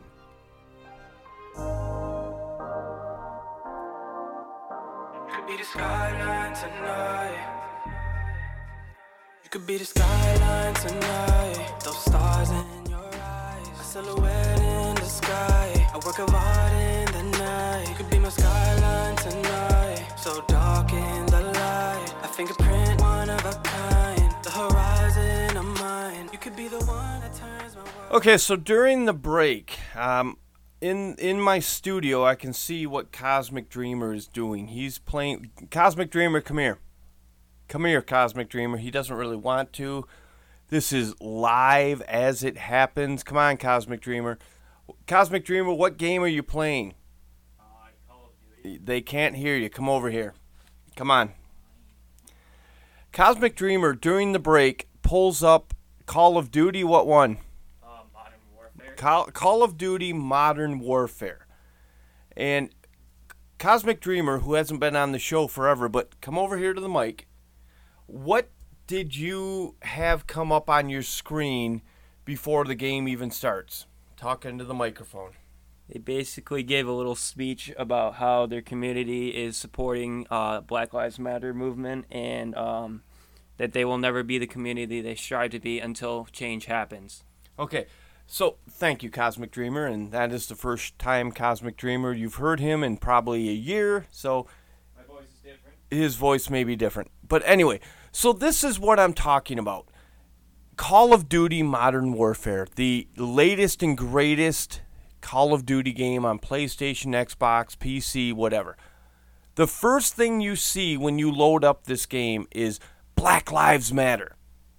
Could be the skyline tonight. You could be the skyline tonight. Those stars in your eyes, a silhouette in the sky, a work of art in the night. You could be my skyline tonight. So dark in the light, a fingerprint, one of a kind. The horizon of mine. You could be the one that turns my world. Okay, so during the break, in my studio, I can see what Cosmic Dreamer is doing. He's playing. Cosmic Dreamer, come here. Come here, Cosmic Dreamer. He doesn't really want to. This is live as it happens. Come on, Cosmic Dreamer. Cosmic Dreamer, what game are you playing? Call of Duty. They can't hear you. Come over here. Come on. Cosmic Dreamer, during the break, pulls up Call of Duty. What one? Modern Warfare. Call of Duty Modern Warfare. And Cosmic Dreamer, who hasn't been on the show forever, but come over here to the mic. What did you have come up on your screen before the game even starts? Talk into the microphone. They basically gave a little speech about how their community is supporting Black Lives Matter movement and that they will never be the community they strive to be until change happens. Okay, so thank you, Cosmic Dreamer, and that is the first time, Cosmic Dreamer, you've heard him in probably a year, so my voice is different. His voice may be different. But anyway, so this is what I'm talking about. Call of Duty Modern Warfare, the latest and greatest Call of Duty game on PlayStation, Xbox, PC, whatever. The first thing you see when you load up this game is Black Lives Matter.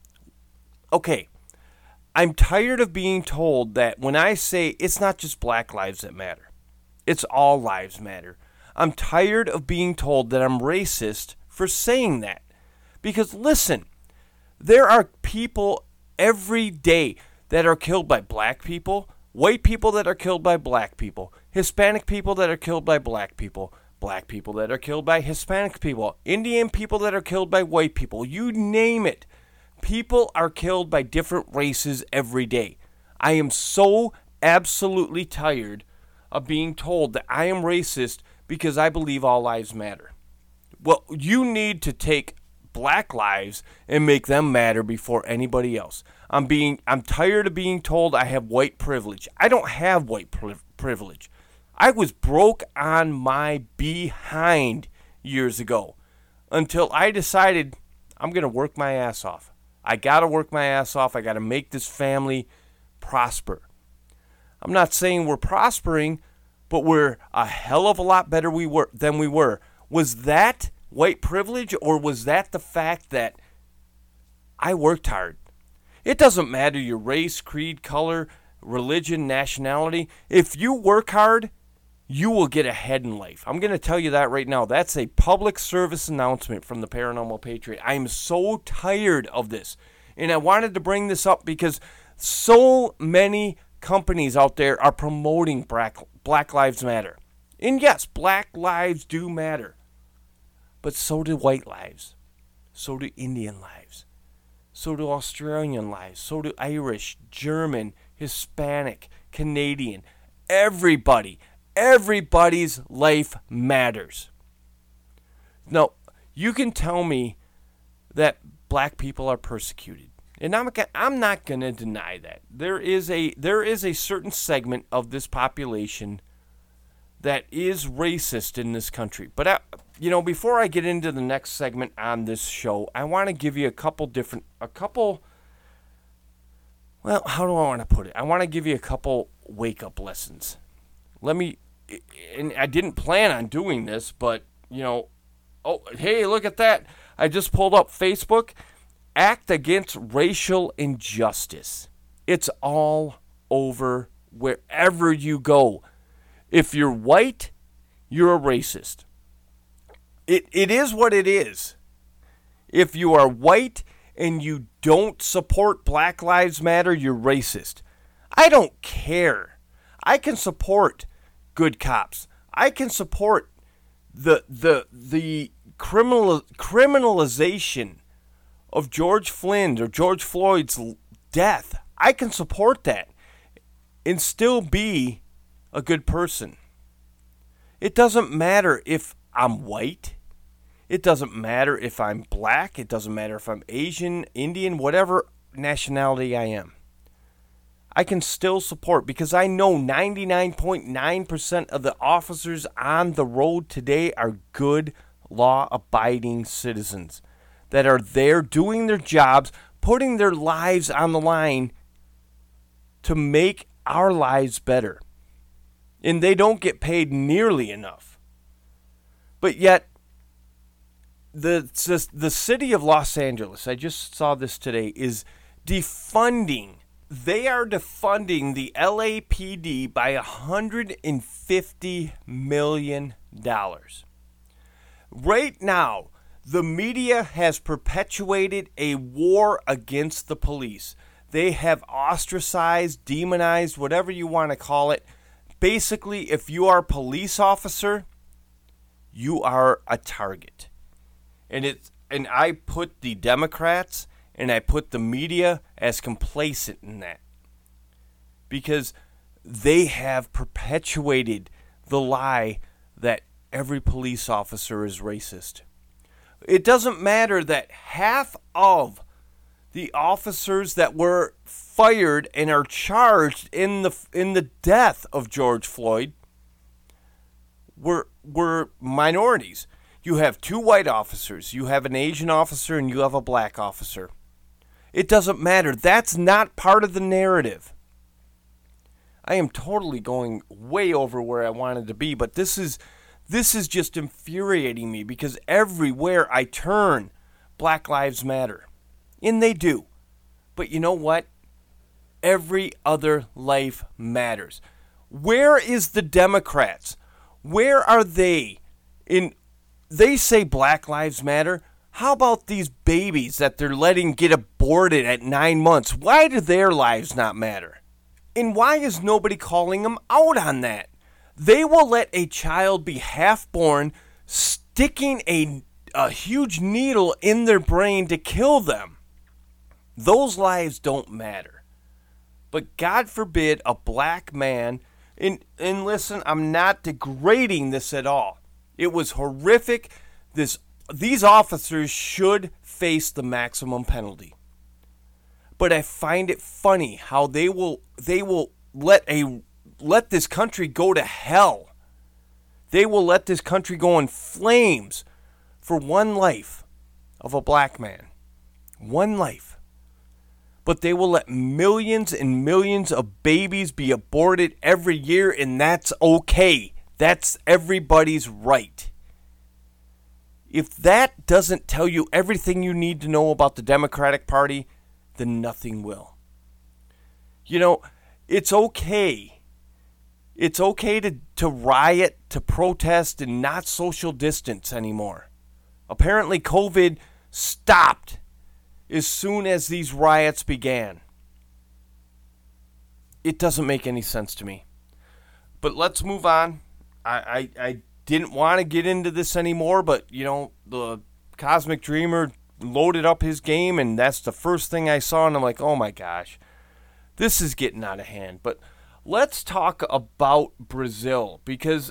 Okay, I'm tired of being told that when I say it's not just Black lives that matter, it's all lives matter. I'm tired of being told that I'm racist for saying that. Because listen, there are people every day that are killed by black people, white people that are killed by black people, Hispanic people that are killed by black people that are killed by Hispanic people, Indian people that are killed by white people, you name it. People are killed by different races every day. I am so absolutely tired of being told that I am racist because I believe all lives matter. Well, you need to take black lives and make them matter before anybody else. I'm tired of being told I have white privilege. I don't have white privilege. I was broke on my behind years ago until I decided I'm going to work my ass off. I got to work my ass off. I got to make this family prosper. I'm not saying we're prospering, but we're a hell of a lot better than we were. Was that white privilege, or was that the fact that I worked hard? It doesn't matter your race, creed, color, religion, nationality. If you work hard, you will get ahead in life. I'm going to tell you that right now. That's a public service announcement from the Paranormal Patriot. I am so tired of this. And I wanted to bring this up because so many companies out there are promoting Black Lives Matter. And yes, black lives do matter. But so do white lives. So do Indian lives. So do Australian lives. So do Irish, German, Hispanic, Canadian. Everybody's life matters. Now, you can tell me that black people are persecuted. And I'm not going to deny that. There is a certain segment of this population that is racist in this country. But, before I get into the next segment on this show, I want to give you how do I want to put it? I want to give you a couple wake-up lessons. And I didn't plan on doing this, but, hey, look at that. I just pulled up Facebook. Act against racial injustice. It's all over wherever you go. If you're white, you're a racist. It is what it is. If you are white and you don't support Black Lives Matter, you're racist. I don't care. I can support good cops. I can support the criminalization of George Floyd's or George Floyd's death. I can support that and still be a good person. It doesn't matter if I'm white. It doesn't matter if I'm black. It doesn't matter if I'm Asian, Indian, whatever nationality I am. I can still support, because I know 99.9% of the officers on the road today are good, law-abiding citizens that are there doing their jobs, putting their lives on the line to make our lives better. And they don't get paid nearly enough. But yet, the city of Los Angeles, I just saw this today, is defunding. They are defunding the LAPD by $150 million. Right now, the media has perpetuated a war against the police. They have ostracized, demonized, whatever you want to call it. Basically, if you are a police officer, you are a target. And I put the Democrats and I put the media as complacent in that, because they have perpetuated the lie that every police officer is racist. It doesn't matter that half of the officers that were fired and are charged in the death of George Floyd were minorities. You have 2 white officers, you have an Asian officer, and you have a black officer. It doesn't matter. That's not part of the narrative. I am totally going way over where I wanted to be, but this is just infuriating me, because everywhere I turn, Black Lives Matter. And they do. But you know what? Every other life matters. Where is the Democrats? Where are they? They say Black Lives Matter. How about these babies that they're letting get aborted at 9 months? Why do their lives not matter? And why is nobody calling them out on that? They will let a child be half-born, sticking a huge needle in their brain to kill them. Those lives don't matter. But God forbid a black man, and listen, I'm not degrading this at all. It was horrific. These officers should face the maximum penalty. But I find it funny how they will let this country go to hell. They will let this country go in flames for one life of a black man. One life. But they will let millions and millions of babies be aborted every year, and that's okay. That's everybody's right. If that doesn't tell you everything you need to know about the Democratic Party, then nothing will. You know, it's okay. It's okay to riot, to protest, and not social distance anymore. Apparently, COVID stopped as soon as these riots began. It doesn't make any sense to me. But let's move on. I didn't want to get into this anymore, but, you know, the Cosmic Dreamer loaded up his game, and that's the first thing I saw, and I'm like, oh my gosh, this is getting out of hand. But let's talk about Brazil, because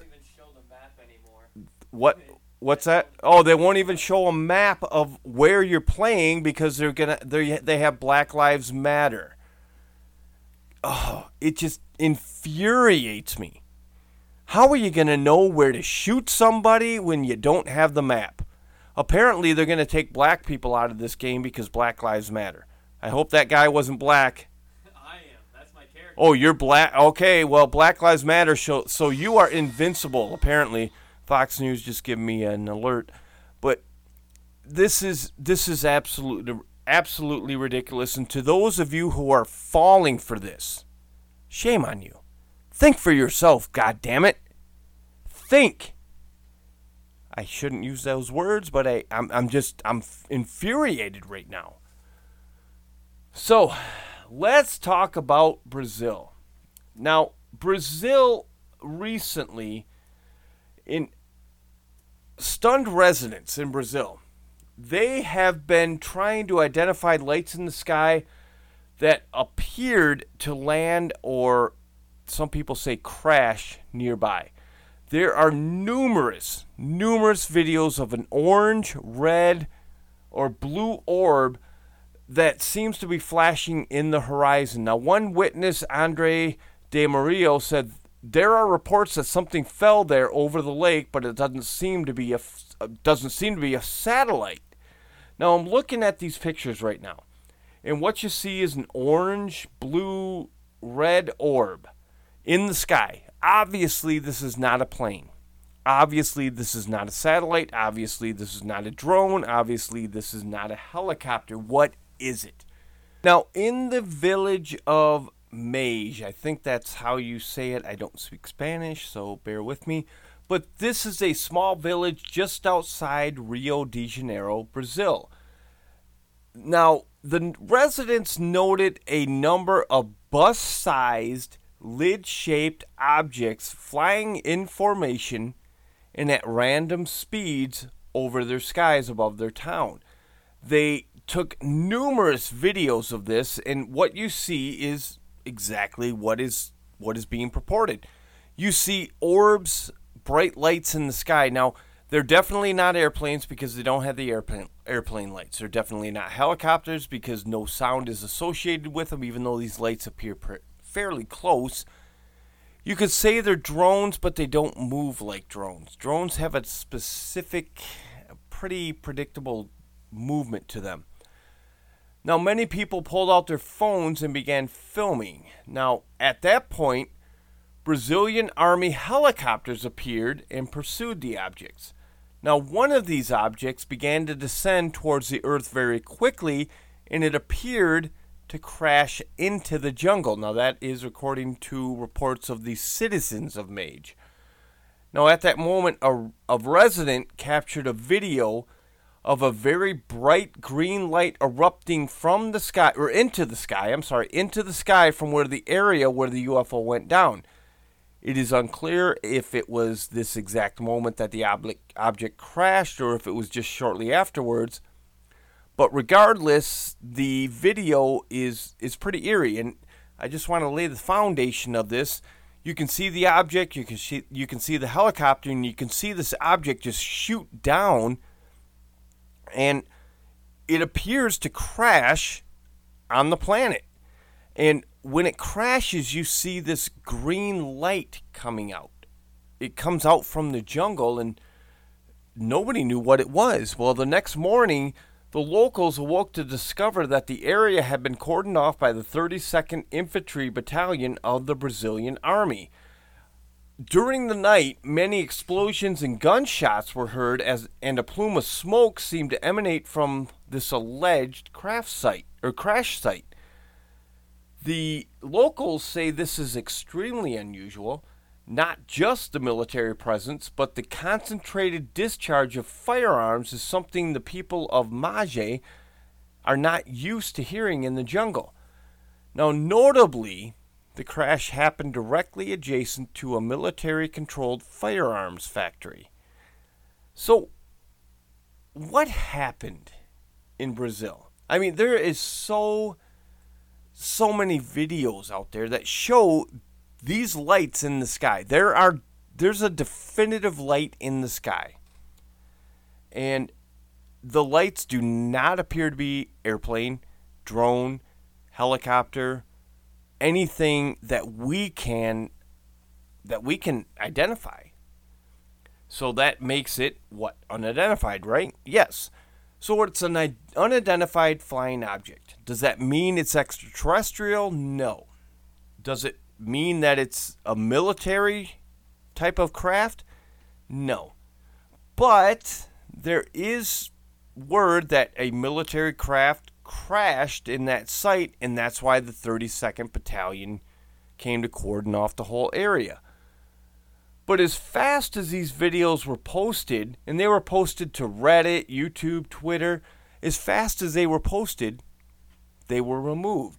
what's that? Oh, they won't even show a map of where you're playing because they have Black Lives Matter. Oh, it just infuriates me. How are you going to know where to shoot somebody when you don't have the map? Apparently, they're going to take black people out of this game because Black Lives Matter. I hope that guy wasn't black. I am. That's my character. Oh, you're black? Okay, well, Black Lives Matter. So you are invincible, apparently. Fox News just gave me an alert. But this is absolutely ridiculous. And to those of you who are falling for this, shame on you. Think for yourself, goddammit. Think. I shouldn't use those words, but I'm infuriated right now. So, let's talk about Brazil. Now, Brazil recently In stunned residents in Brazil, they have been trying to identify lights in the sky that appeared to land, or some people say crash, nearby. There are numerous videos of an orange, red, or blue orb that seems to be flashing in the horizon. Now, one witness, Andre de Mario, said there are reports that something fell there over the lake, but it doesn't seem to be a satellite. Now, I'm looking at these pictures right now, and what you see is an orange, blue, red orb in the sky. Obviously, this is not a plane. Obviously, this is not a satellite. Obviously, this is not a drone. Obviously, this is not a helicopter. What is it? Now, in the village of Mage, I think that's how you say it. I don't speak Spanish, so bear with me. But this is a small village just outside Rio de Janeiro, Brazil. Now, the residents noted a number of bus-sized, lid-shaped objects flying in formation and at random speeds over their skies above their town. They took numerous videos of this, and what you see is exactly what is being purported. You see orbs, bright lights in the sky. Now, they're definitely not airplanes because they don't have the airplane lights. They're definitely not helicopters because no sound is associated with them, even though these lights appear fairly close. You could say they're drones, but they don't move like drones. Drones have a specific, pretty predictable movement to them. Now, many people pulled out their phones and began filming. Now, at that point, Brazilian Army helicopters appeared and pursued the objects. Now, one of these objects began to descend towards the earth very quickly, and it appeared to crash into the jungle. Now, that is according to reports of the citizens of Mage. Now, at that moment, a resident captured a video of a very bright green light erupting from the sky, or into the sky from where the area where the UFO went down. It is unclear if it was this exact moment that the object crashed or if it was just shortly afterwards. But regardless, the video is pretty eerie, and I just want to lay the foundation of this. You can see the object, you can see the helicopter, and you can see this object just shoot down, and it appears to crash on the planet. And when it crashes, you see this green light coming out. It comes out from the jungle, and nobody knew what it was. Well, the next morning, the locals awoke to discover that the area had been cordoned off by the 32nd Infantry Battalion of the Brazilian Army. During the night, many explosions and gunshots were heard, and a plume of smoke seemed to emanate from this alleged crash site. The locals say this is extremely unusual, not just the military presence, but the concentrated discharge of firearms is something the people of Mage are not used to hearing in the jungle. Now, notably, the crash happened directly adjacent to a military-controlled firearms factory. So, what happened in Brazil? I mean, there is so many videos out there that show these lights in the sky. There's a definitive light in the sky. And the lights do not appear to be airplane, drone, helicopter, anything that we can identify. So that makes it what? Unidentified, right? Yes. So it's an unidentified flying object. Does that mean it's extraterrestrial? No. Does it mean that it's a military type of craft? No. But there is word that a military craft crashed in that site, and that's why the 32nd Battalion came to cordon off the whole area. But as fast as these videos were posted, and they were posted to Reddit, YouTube, Twitter, as fast as they were posted, they were removed.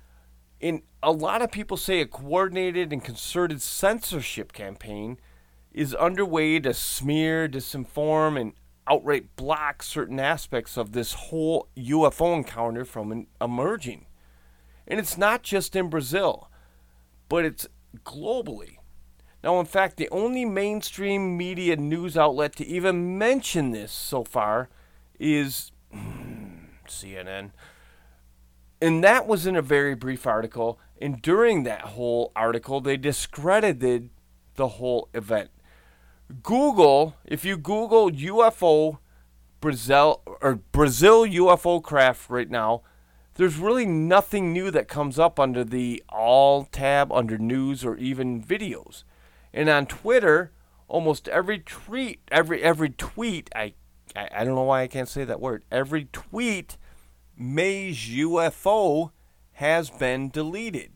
And a lot of people say a coordinated and concerted censorship campaign is underway to smear, disinform, and outright block certain aspects of this whole UFO encounter from emerging. And it's not just in Brazil, but it's globally. Now, in fact, the only mainstream media news outlet to even mention this so far is CNN. And that was in a very brief article. And during that whole article, they discredited the whole event. Google, if you Google UFO Brazil UFO craft right now, there's really nothing new that comes up under the all tab under news or even videos. And on Twitter, almost every tweet, I don't know why I can't say that word. Every tweet, Maze UFO, has been deleted.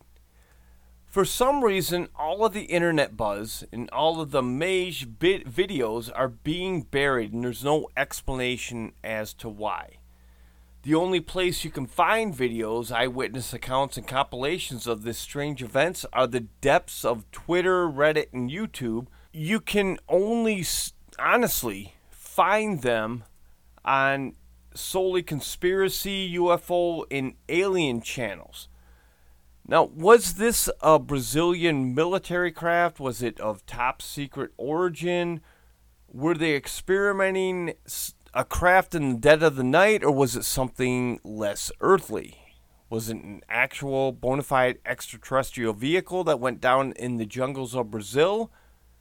For some reason, all of the internet buzz and all of the Maze videos are being buried, and there's no explanation as to why. The only place you can find videos, eyewitness accounts, and compilations of this strange events are the depths of Twitter, Reddit, and YouTube. You can only, honestly, find them on solely conspiracy, UFO, and alien channels. Now, was this a Brazilian military craft? Was it of top secret origin? Were they experimenting a craft in the dead of the night, or was it something less earthly? Was it an actual bona fide extraterrestrial vehicle that went down in the jungles of Brazil?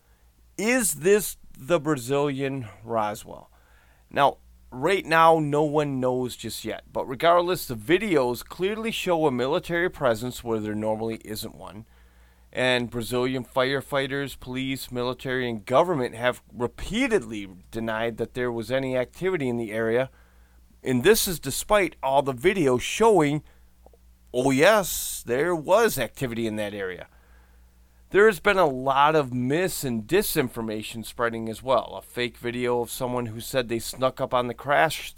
Is this the Brazilian Roswell? Now, right now, no one knows just yet. But regardless, the videos clearly show a military presence where there normally isn't one. And Brazilian firefighters, police, military, and government have repeatedly denied that there was any activity in the area. And this is despite all the videos showing, oh yes, there was activity in that area. There has been a lot of mis and disinformation spreading as well. A fake video of someone who said they snuck up on the crash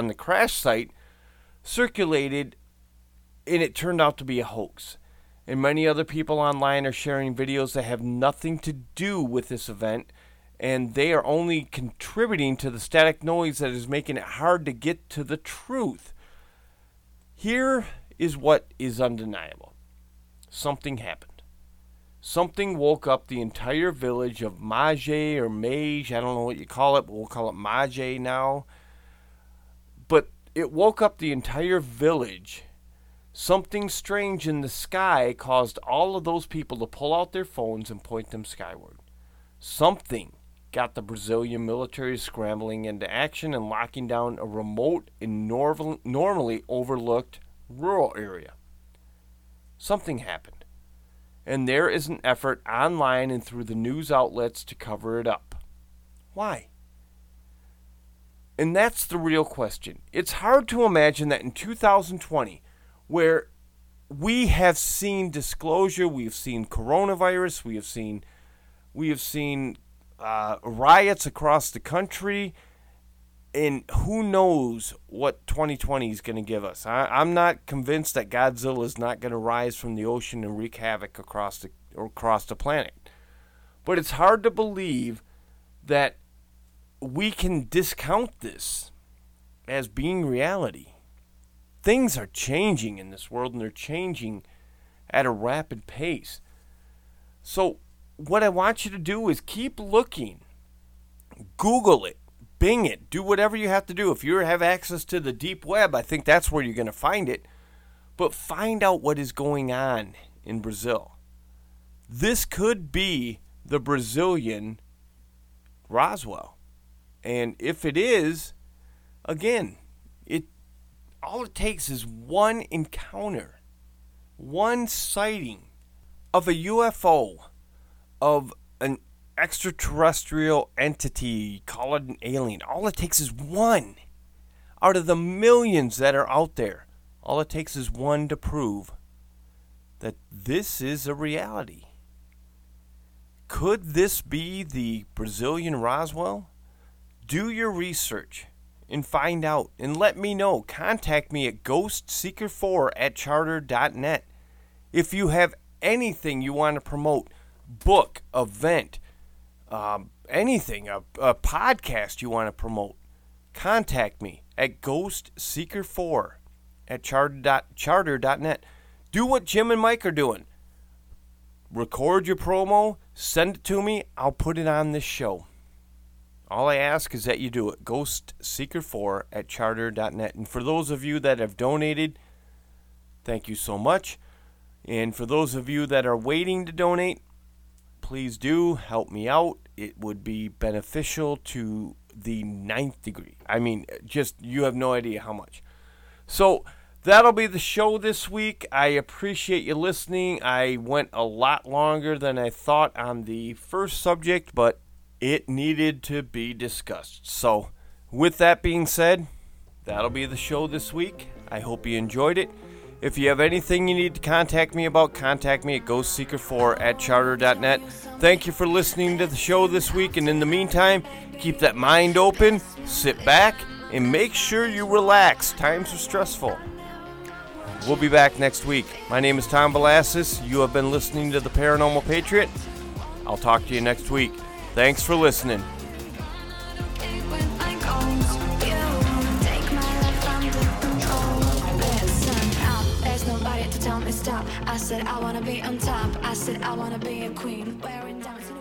site circulated, and it turned out to be a hoax. And many other people online are sharing videos that have nothing to do with this event, and they are only contributing to the static noise that is making it hard to get to the truth. Here is what is undeniable. Something happened. Something woke up the entire village of Maje or Mage, I don't know what you call it, but we'll call it Maje now. But it woke up the entire village. Something strange in the sky caused all of those people to pull out their phones and point them skyward. Something got the Brazilian military scrambling into action and locking down a remote and normally overlooked rural area. Something happened. And there is an effort online and through the news outlets to cover it up. Why? And that's the real question. It's hard to imagine that in 2020, where we have seen disclosure, we have seen coronavirus, we have seen riots across the country, and who knows what 2020 is going to give us. I'm not convinced that Godzilla is not going to rise from the ocean and wreak havoc across the planet. But it's hard to believe that we can discount this as being reality. Things are changing in this world, and they're changing at a rapid pace. So what I want you to do is keep looking. Google it. Bing it. Do whatever you have to do. If you have access to the deep web, I think that's where you're going to find it. But find out what is going on in Brazil. This could be the Brazilian Roswell. And if it is, again, all it takes is one encounter, one sighting of a UFO, of an extraterrestrial entity, call it an alien. All it takes is one. Out of the millions that are out there, all it takes is one to prove that this is a reality. Could this be the Brazilian Roswell? Do your research and find out, and let me know. Contact me at ghostseeker4@charter.net. If you have anything you want to promote, book, event, anything, a podcast you want to promote, contact me at ghostseeker4@charter.net. Do what Jim and Mike are doing. Record your promo, send it to me, I'll put it on this show. All I ask is that you do it. ghostseeker4@charter.net. And for those of you that have donated, thank you so much. And for those of you that are waiting to donate, please do help me out. It would be beneficial to the 9th degree. I mean, just you have no idea how much. So that'll be the show this week. I appreciate you listening. I went a lot longer than I thought on the first subject, but it needed to be discussed. So with that being said, that'll be the show this week. I hope you enjoyed it. If you have anything you need to contact me about, contact me at ghostseeker4@charter.net. Thank you for listening to the show this week, and in the meantime, keep that mind open, sit back, and make sure you relax. Times are stressful. We'll be back next week. My name is Tom Velasquez. You have been listening to The Paranormal Patriot. I'll talk to you next week. Thanks for listening. Stop. I said I wanna be on top. I said I wanna be a queen, wearing diamonds.